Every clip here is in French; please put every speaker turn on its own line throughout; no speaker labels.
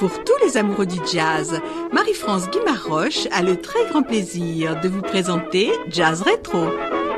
Pour tous les amoureux du jazz, Marie-France Guimard-Roche a le très grand plaisir de vous présenter Jazz Rétro.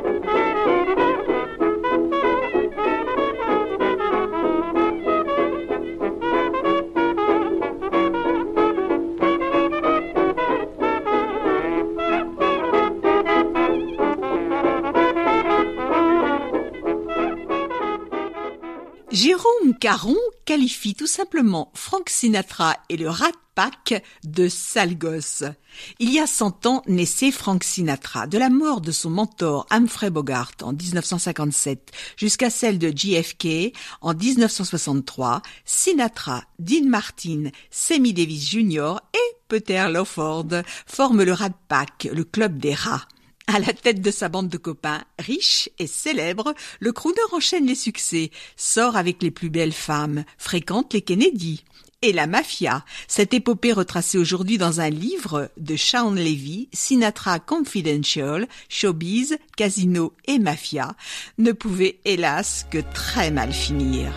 Jérôme Caron qualifie tout simplement Frank Sinatra et le Rat Pack de sales gosses. Il y a 100 ans naissait Frank Sinatra. De la mort de son mentor Humphrey Bogart en 1957 jusqu'à celle de JFK en 1963, Sinatra, Dean Martin, Sammy Davis Jr. et Peter Lawford forment le Rat Pack, le club des rats. À la tête de sa bande de copains, riches et célèbres, le crooner enchaîne les succès, sort avec les plus belles femmes, fréquente les Kennedy. Et la mafia, cette épopée retracée aujourd'hui dans un livre de Shawn Levy, Sinatra Confidential, Showbiz, Casino et Mafia, ne pouvait hélas que très mal finir.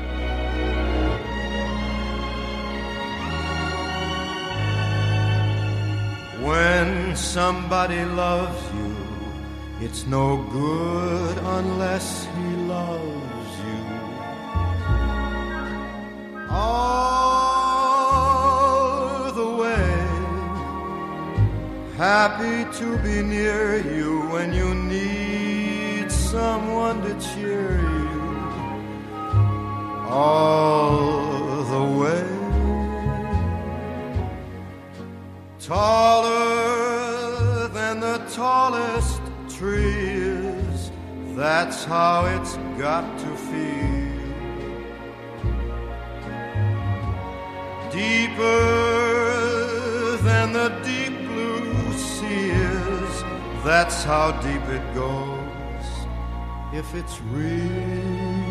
When somebody loves you, it's no good unless he loves you. All the way, happy to be near you when you need someone to cheer you. All the way. Taller than the tallest trees, that's how it's got to feel. Deeper than the deep blue sea is, that's how deep it goes, if it's real.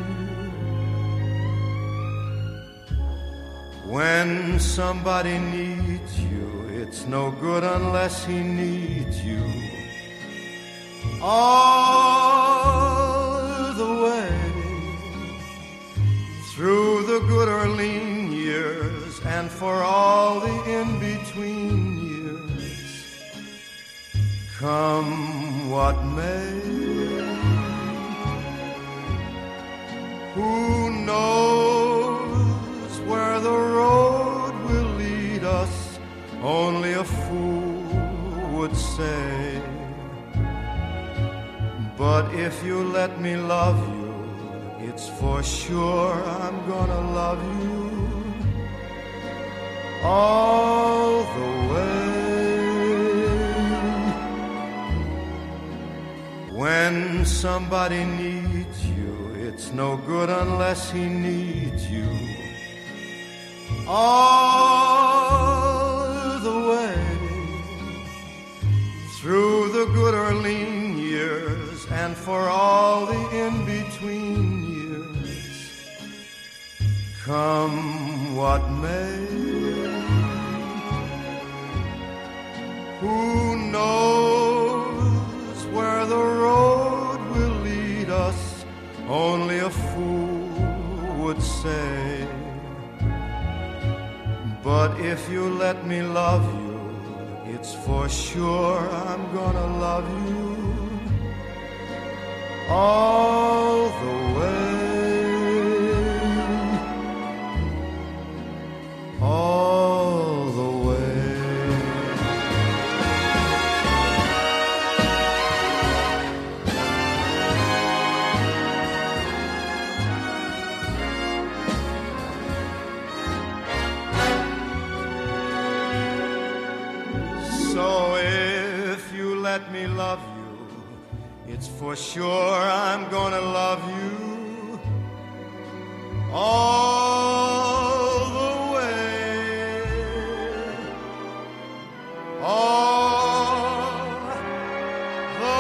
When somebody needs you, it's no good unless he needs you. All the way through the good or lean years and for all the in-between years, come what may. Who knows where the road will lead us? Only a fool would say. But if you let me love you, it's for sure I'm gonna love you all the way. When somebody needs you, it's no good unless he needs you all the way through the good or lean years and for all the in-between years, come what may. Who knows where the road will lead us? Only a fool would say. But if you let me love you, it's for sure I'm gonna love you all the way. All the way. So if you let me love you, it's for sure I'm gonna love you all the way. All the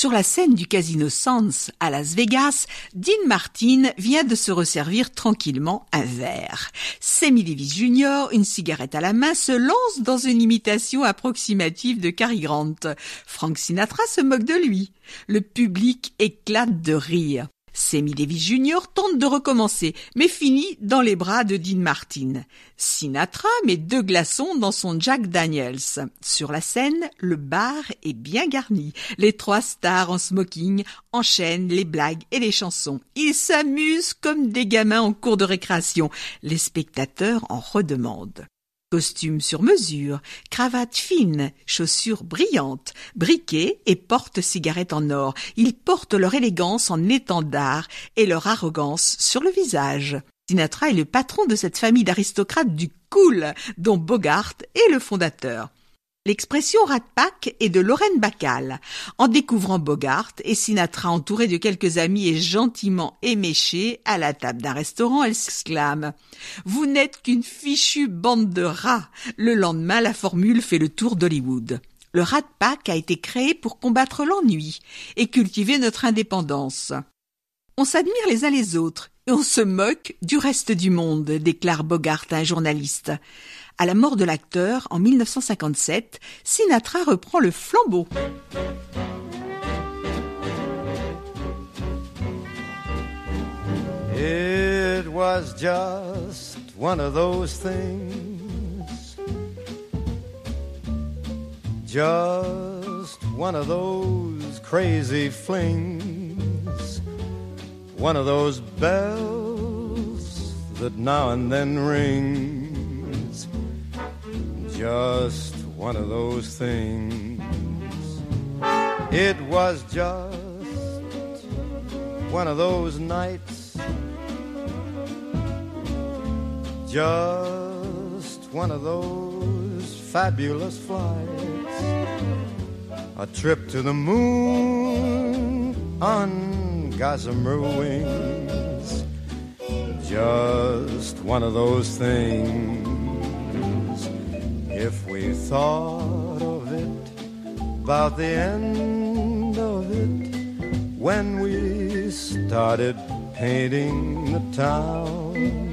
Sur la scène du Casino Sands à Las Vegas, Dean Martin vient de se resservir tranquillement un verre. Sammy Davis Jr., une cigarette à la main, se lance dans une imitation approximative de Cary Grant. Frank Sinatra se moque de lui. Le public éclate de rire. Sammy Davis Jr. tente de recommencer, mais finit dans les bras de Dean Martin. Sinatra met 2 glaçons dans son Jack Daniels. Sur la scène, le bar est bien garni. Les 3 stars en smoking enchaînent les blagues et les chansons. Ils s'amusent comme des gamins en cours de récréation. Les spectateurs en redemandent. Costume sur mesure, cravate fine, chaussures brillantes, briquet et porte-cigarettes en or. Ils portent leur élégance en étendard et leur arrogance sur le visage. Sinatra est le patron de cette famille d'aristocrates du cool, dont Bogart est le fondateur. L'expression Rat Pack est de Lorraine Bacall. En découvrant Bogart et Sinatra entourés de quelques amis et gentiment éméchés à la table d'un restaurant, elle s'exclame « Vous n'êtes qu'une fichue bande de rats !» Le lendemain, la formule fait le tour d'Hollywood. Le Rat Pack a été créé pour combattre l'ennui et cultiver notre indépendance. On s'admire les uns les autres et on se moque du reste du monde, déclare Bogart à un journaliste. À la mort de l'acteur, en 1957, Sinatra reprend le flambeau.
It was just one of those things, just one of those crazy flings, one of those bells that now and then ring. Just one of those things. It was just one of those nights, just one of those fabulous flights, a trip to the moon on gossamer wings. Just one of those things. If we thought of it, about the end of it, when we started painting the town,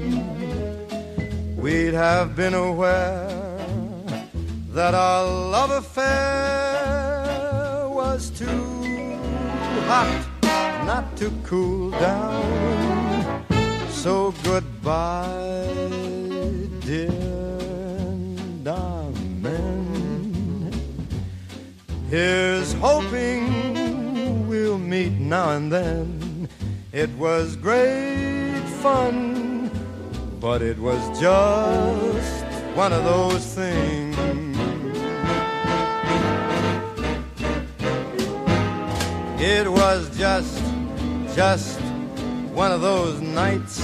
we'd have been aware that our love affair was too hot not to cool down. So goodbye, dear. Amen. Here's hoping we'll meet now and then. It was great fun, but it was just one of those things. It was just one of those nights,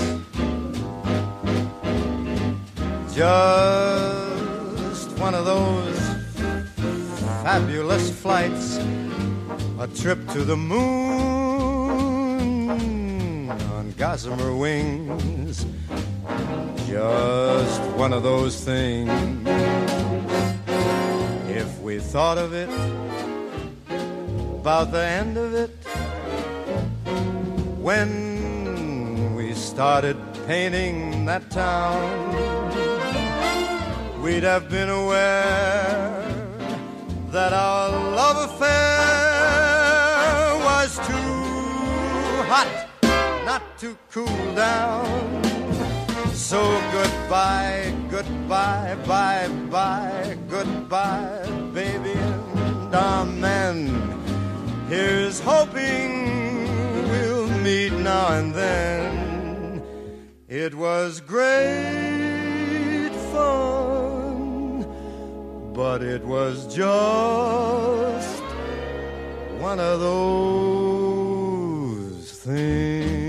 just one of those fabulous flights, a trip to the moon on gossamer wings, just one of those things. If we thought of it, about the end of it, when we started painting that town, we'd have been aware that our love affair was too hot not to cool down. So goodbye, goodbye, bye-bye, goodbye, baby, and amen. Here's hoping we'll meet now and then. It was great fun, but it was just one of those things.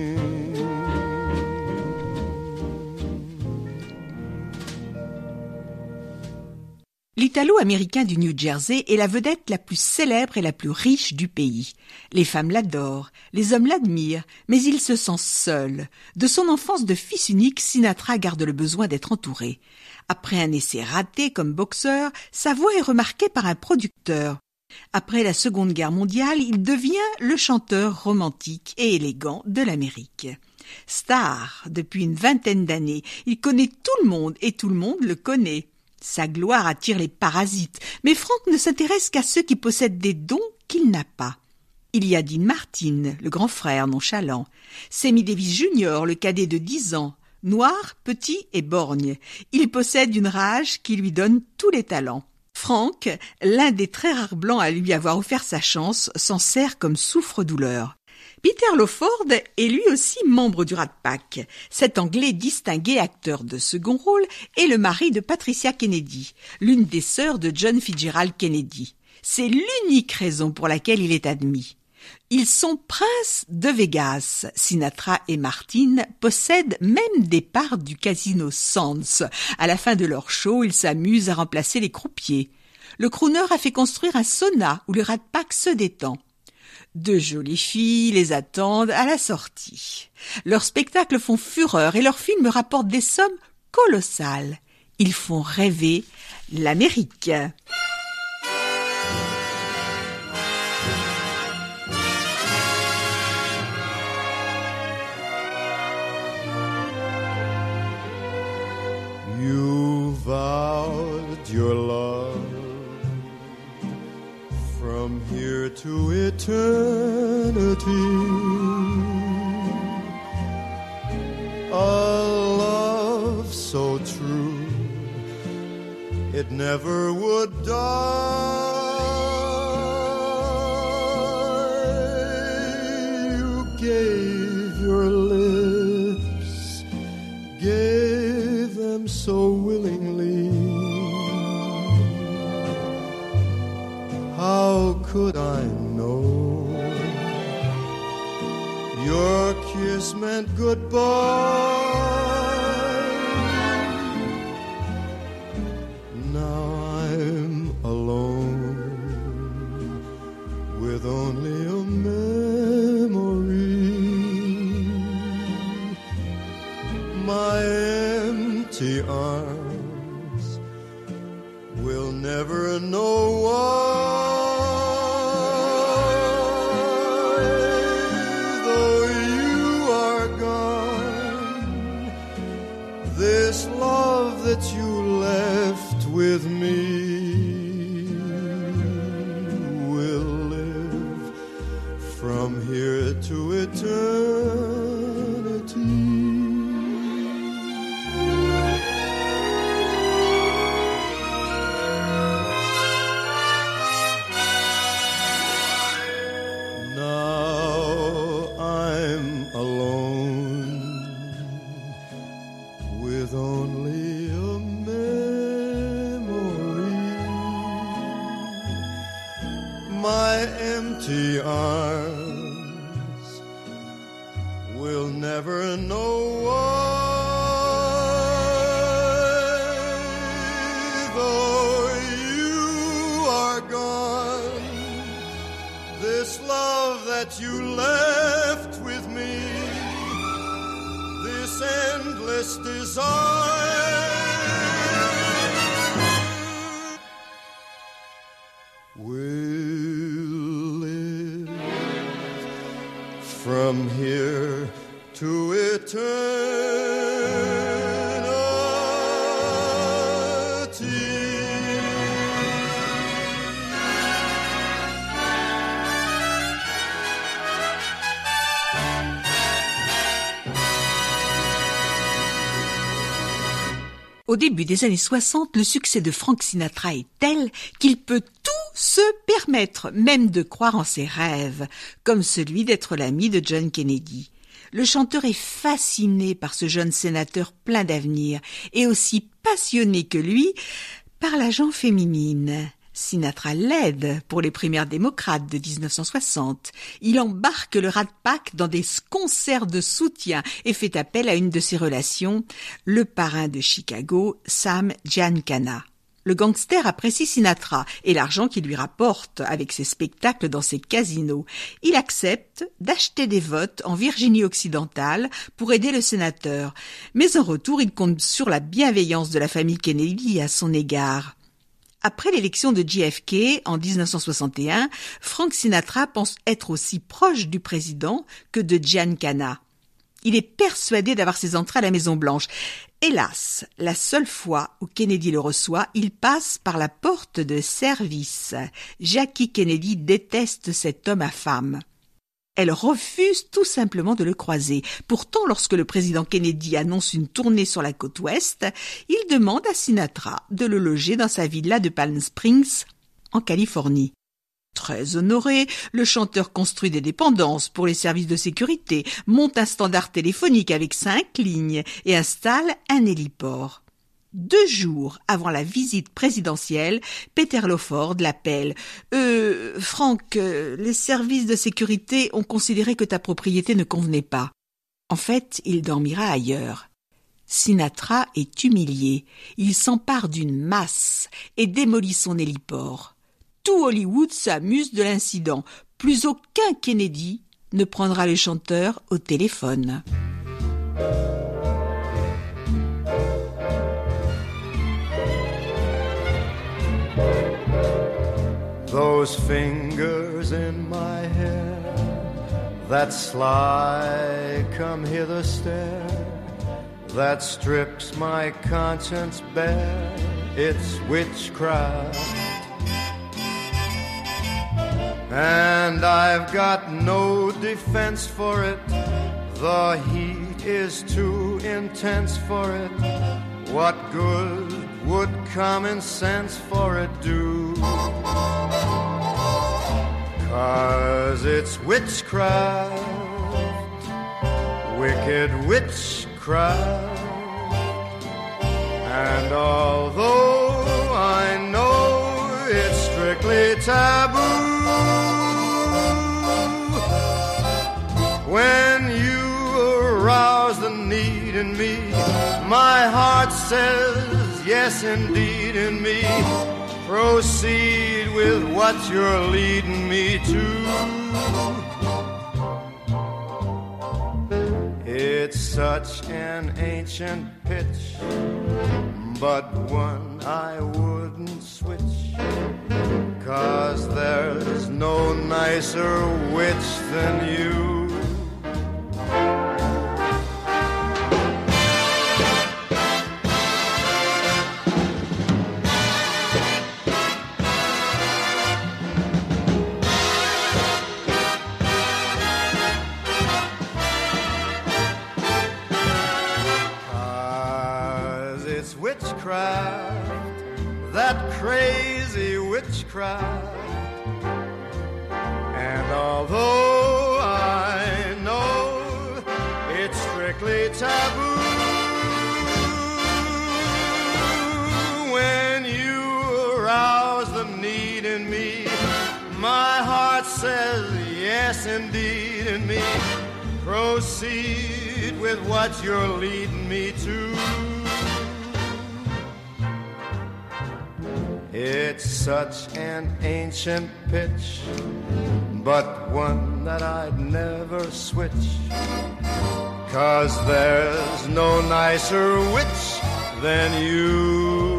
L'Italo-américain du New Jersey est la vedette la plus célèbre et la plus riche du pays. Les femmes l'adorent, les hommes l'admirent, mais il se sent seul. De son enfance de fils unique, Sinatra garde le besoin d'être entouré. Après un essai raté comme boxeur, sa voix est remarquée par un producteur. Après la Seconde Guerre mondiale, il devient le chanteur romantique et élégant de l'Amérique. Star depuis une vingtaine d'années, il connaît tout le monde et tout le monde le connaît. Sa gloire attire les parasites, mais Frank ne s'intéresse qu'à ceux qui possèdent des dons qu'il n'a pas. Il y a Dean Martin, le grand frère nonchalant, Sammy Davis Jr., le cadet de 10 ans, noir, petit et borgne. Il possède une rage qui lui donne tous les talents. Frank, l'un des très rares blancs à lui avoir offert sa chance, s'en sert comme souffre-douleur. Peter Lawford est lui aussi membre du Rat Pack. Cet Anglais distingué acteur de second rôle est le mari de Patricia Kennedy, l'une des sœurs de John Fitzgerald Kennedy. C'est l'unique raison pour laquelle il est admis. Ils sont princes de Vegas. Sinatra et Martin possèdent même des parts du casino Sands. À la fin de leur show, ils s'amusent à remplacer les croupiers. Le crooner a fait construire un sauna où le Rat Pack se détend. De jolies filles les attendent à la sortie. Leurs spectacles font fureur et leurs films rapportent des sommes colossales. Ils font rêver l'Amérique.
You vowed your love from here to eternity, a love so true it never would die. You gave your lips, gave them so willingly. How could I know your kiss meant goodbye? Now I'm alone with only a memory. My empty arms will never know why. Though you are gone, this love that you left with me will live from here to eternity. Empty arms will never know why. Though you are gone, this love that you left with me, this endless desire from here to eternity.
Au début des années 60, le succès de Frank Sinatra est tel qu'il peut tout se permettre, même de croire en ses rêves, comme celui d'être l'ami de John Kennedy. Le chanteur est fasciné par ce jeune sénateur plein d'avenir et aussi passionné que lui par la gent féminine. Sinatra l'aide pour les primaires démocrates de 1960. Il embarque le Rat Pack dans des concerts de soutien et fait appel à une de ses relations, le parrain de Chicago, Sam Giancana. Le gangster apprécie Sinatra et l'argent qu'il lui rapporte avec ses spectacles dans ses casinos. Il accepte d'acheter des votes en Virginie-Occidentale pour aider le sénateur. Mais en retour, il compte sur la bienveillance de la famille Kennedy à son égard. Après l'élection de JFK en 1961, Frank Sinatra pense être aussi proche du président que de Giancana. Il est persuadé d'avoir ses entrées à la Maison-Blanche. Hélas, la seule fois où Kennedy le reçoit, il passe par la porte de service. Jackie Kennedy déteste cet homme à femme. Elle refuse tout simplement de le croiser. Pourtant, lorsque le président Kennedy annonce une tournée sur la côte ouest, il demande à Sinatra de le loger dans sa villa de Palm Springs, en Californie. Très honoré, le chanteur construit des dépendances pour les services de sécurité, monte un standard téléphonique avec 5 lignes et installe un héliport. 2 jours avant la visite présidentielle, Peter Lawford l'appelle. Frank, les services de sécurité ont considéré que ta propriété ne convenait pas. En fait, il dormira ailleurs. Sinatra est humilié. Il s'empare d'une masse et démolit son héliport. Tout Hollywood s'amuse de l'incident. Plus aucun Kennedy ne prendra le chanteur au téléphone.
Those fingers in my hair, that sly come hither stare, that strips my conscience bare, it's witchcraft. And I've got no defense for it, the heat is too intense for it. What good would common sense for it do? 'Cause it's witchcraft, wicked witchcraft. And although I know it's strictly taboo, when you arouse the need in me, my heart says yes indeed in me. Proceed with what you're leading me to. It's such an ancient pitch, but one I wouldn't switch, 'cause there's no nicer witch than you. That crazy witchcraft. And although I know it's strictly taboo, when you arouse the need in me, my heart says yes indeed in me. Proceed with what you're leading me to. It's such an ancient pitch, but one that I'd never switch, 'cause there's no nicer witch than you.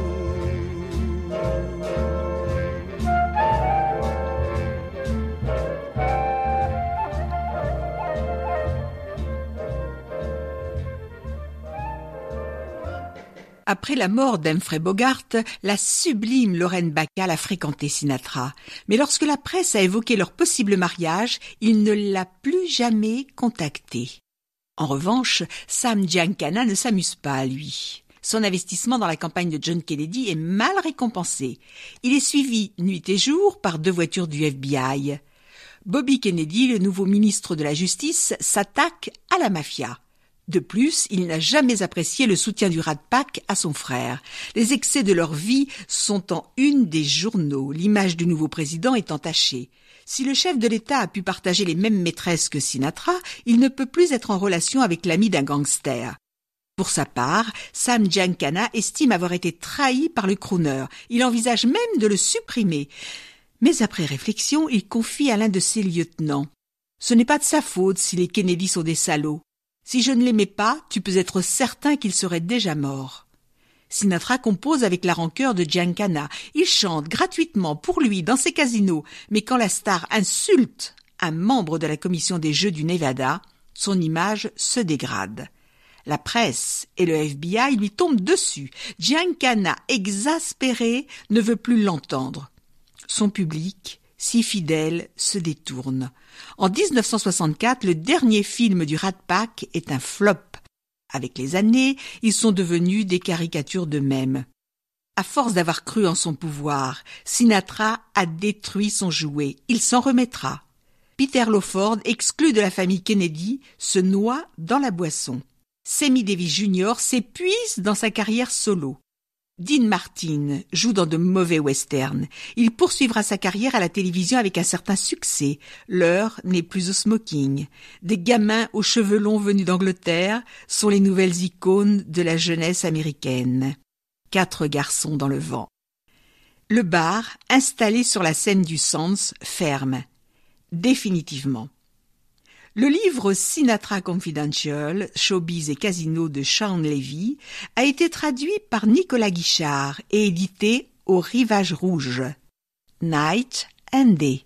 Après la mort d'Humphrey Bogart, la sublime Lorraine Bacall a fréquenté Sinatra. Mais lorsque la presse a évoqué leur possible mariage, il ne l'a plus jamais contacté. En revanche, Sam Giancana ne s'amuse pas à lui. Son investissement dans la campagne de John Kennedy est mal récompensé. Il est suivi nuit et jour par 2 voitures du FBI. Bobby Kennedy, le nouveau ministre de la Justice, s'attaque à la mafia. De plus, il n'a jamais apprécié le soutien du Rat Pack à son frère. Les excès de leur vie sont en une des journaux, l'image du nouveau président est entachée. Si le chef de l'État a pu partager les mêmes maîtresses que Sinatra, il ne peut plus être en relation avec l'ami d'un gangster. Pour sa part, Sam Giancana estime avoir été trahi par le crooner. Il envisage même de le supprimer. Mais après réflexion, il confie à l'un de ses lieutenants. « Ce n'est pas de sa faute si les Kennedy sont des salauds. Si je ne l'aimais pas, tu peux être certain qu'il serait déjà mort. » Sinatra compose avec la rancœur de Giancana. Il chante gratuitement pour lui dans ses casinos, mais quand la star insulte un membre de la commission des Jeux du Nevada, son image se dégrade. La presse et le FBI lui tombent dessus. Giancana, exaspéré, ne veut plus l'entendre. Son public, si fidèle, se détourne. En 1964, le dernier film du Rat Pack est un flop. Avec les années, ils sont devenus des caricatures d'eux-mêmes. À force d'avoir cru en son pouvoir, Sinatra a détruit son jouet. Il s'en remettra. Peter Lawford, exclu de la famille Kennedy, se noie dans la boisson. Sammy Davis Jr. s'épuise dans sa carrière solo. Dean Martin joue dans de mauvais westerns. Il poursuivra sa carrière à la télévision avec un certain succès. L'heure n'est plus au smoking. Des gamins aux cheveux longs venus d'Angleterre sont les nouvelles icônes de la jeunesse américaine. 4 garçons dans le vent. Le bar, installé sur la scène du Sands, ferme. Définitivement. Le livre Sinatra Confidential, Showbiz et Casino de Shawn Levy a été traduit par Nicolas Guichard et édité au Rivage Rouge. Night and Day.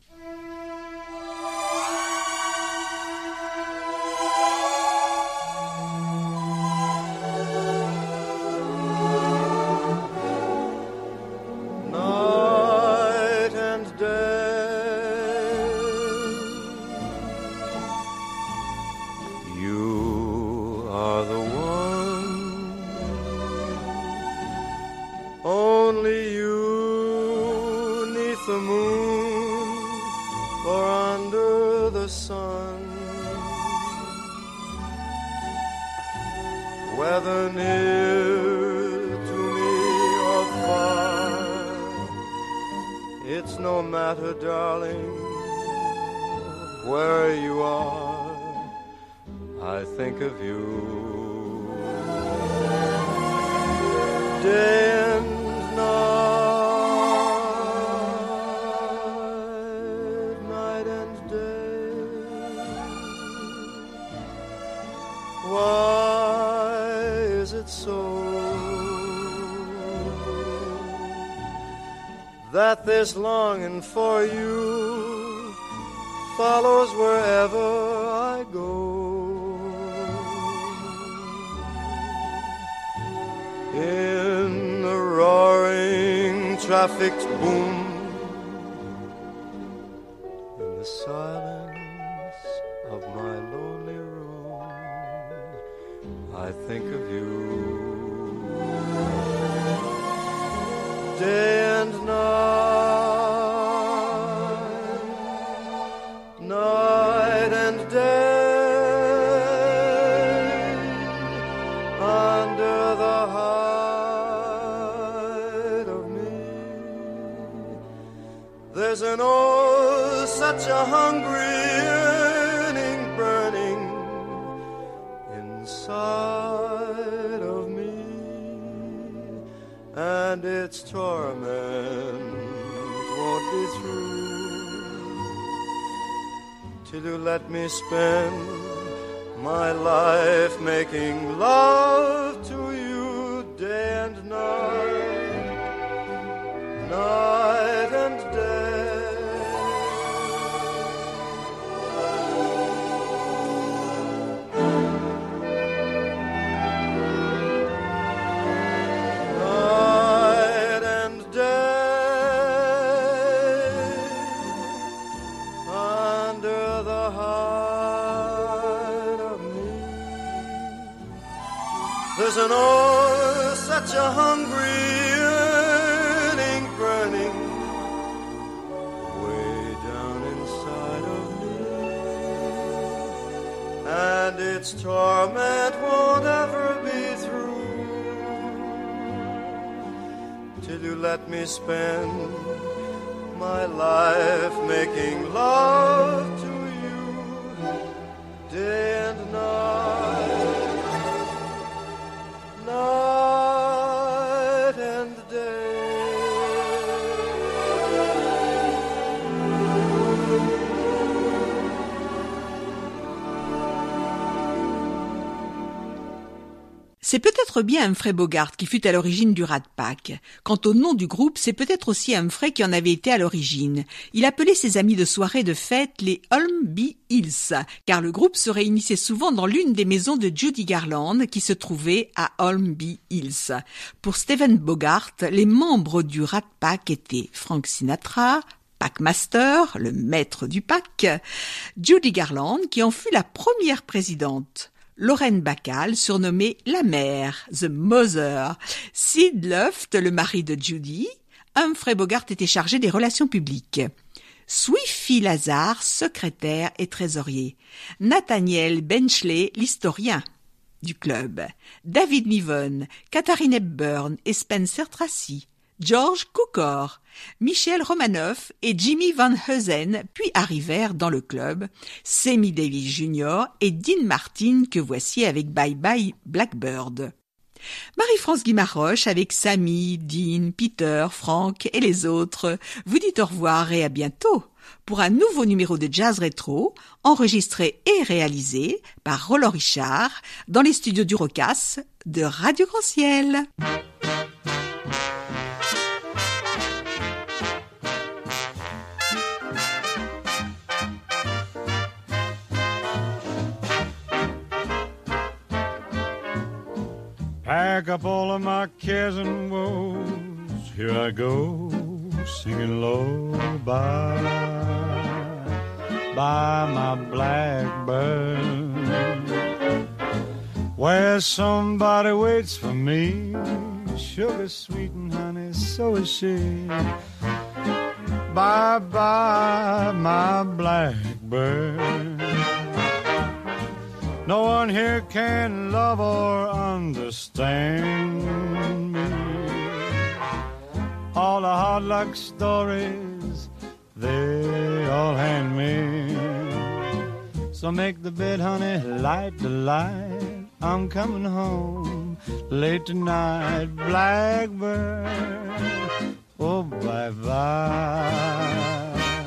Only you, 'neath the moon or under the sun, whether near to me or far, it's no matter, darling, where you are, I think of you. Day and night and day. Why is it so that this longing for you follows wherever I go? In the roaring traffic's boom, in the silence of my lonely room, I think of you. Day and night and day, under the hide of me, there's an oh, such a hungry yearning burning inside of me, and its torment won't be through till you let me spend my life making love to you day and night, night and day. Night and day, under the hide of me, there's an oh, such a hungry yearning burning way down inside of me, and its torment won't ever be through till you let me spend my life making love to you day and night, night and day.
C'est peut-être bien Humphrey Bogart qui fut à l'origine du Rat Pack. Quant au nom du groupe, c'est peut-être aussi Humphrey qui en avait été à l'origine. Il appelait ses amis de soirée de fête les Holmby Hills, car le groupe se réunissait souvent dans l'une des maisons de Judy Garland qui se trouvait à Holmby Hills. Pour Stephen Bogart, les membres du Rat Pack étaient Frank Sinatra, Packmaster, le maître du pack, Judy Garland qui en fut la première présidente, Lorraine Bacall, surnommée la mère, The Mother, Sid Luft, le mari de Judy, Humphrey Bogart était chargé des relations publiques, Swiffy Lazar, secrétaire et trésorier, Nathaniel Benchley, l'historien du club, David Niven, Katharine Hepburn et Spencer Tracy, George Cukor, Michel Romanoff et Jimmy Van Heusen, puis arrivèrent dans le club Sammy Davis Jr. et Dean Martin que voici avec Bye Bye Blackbird. Marie-France Guimaroche avec Sammy, Dean, Peter, Frank et les autres vous dit au revoir et à bientôt pour un nouveau numéro de Jazz Rétro enregistré et réalisé par Roland Richard dans les studios du Rocas de Radio Grand Ciel.
Pack up all of my cares and woes. Here I go, singing low. Bye, bye, my blackbird. Where somebody waits for me, sugar sweet and honey, so is she. Bye, bye, my blackbird. No one here can love or understand me. All the hard luck stories, they all hand me. So make the bed, honey, light the light. I'm coming home late tonight, blackbird. Oh, bye-bye.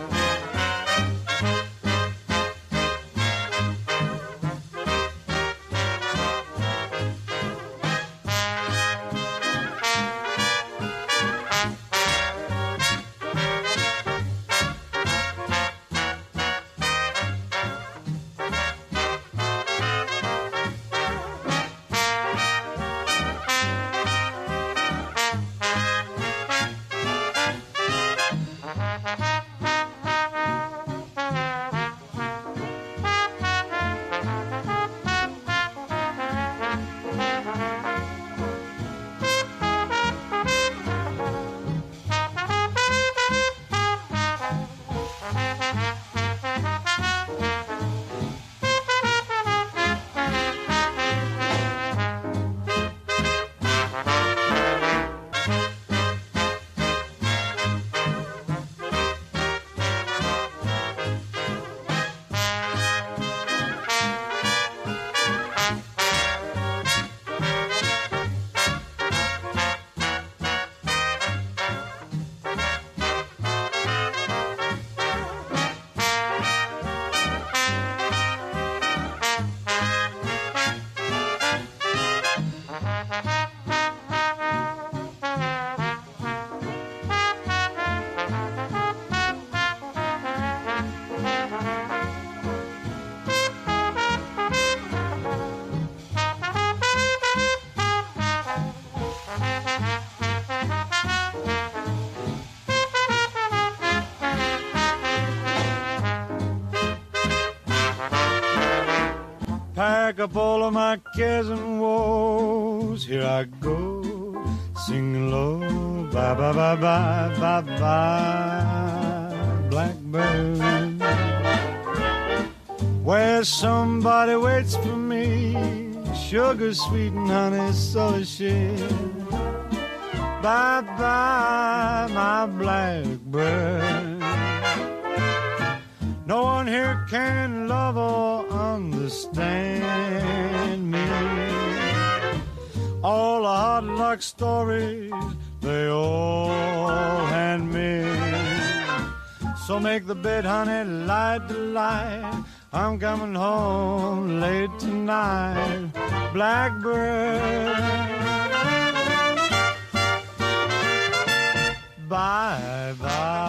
Pack up all of my cares and woes. Here I go, singing low. Bye, bye, bye, bye, bye, bye, blackbird. Where somebody waits for me, sugar sweet and honey, so is she. Bye, bye, my blackbird. No one here can love or understand me. All the hard luck stories, they all hand me. So make the bed, honey, light the light. I'm coming home late tonight. blackbird. Bye bye.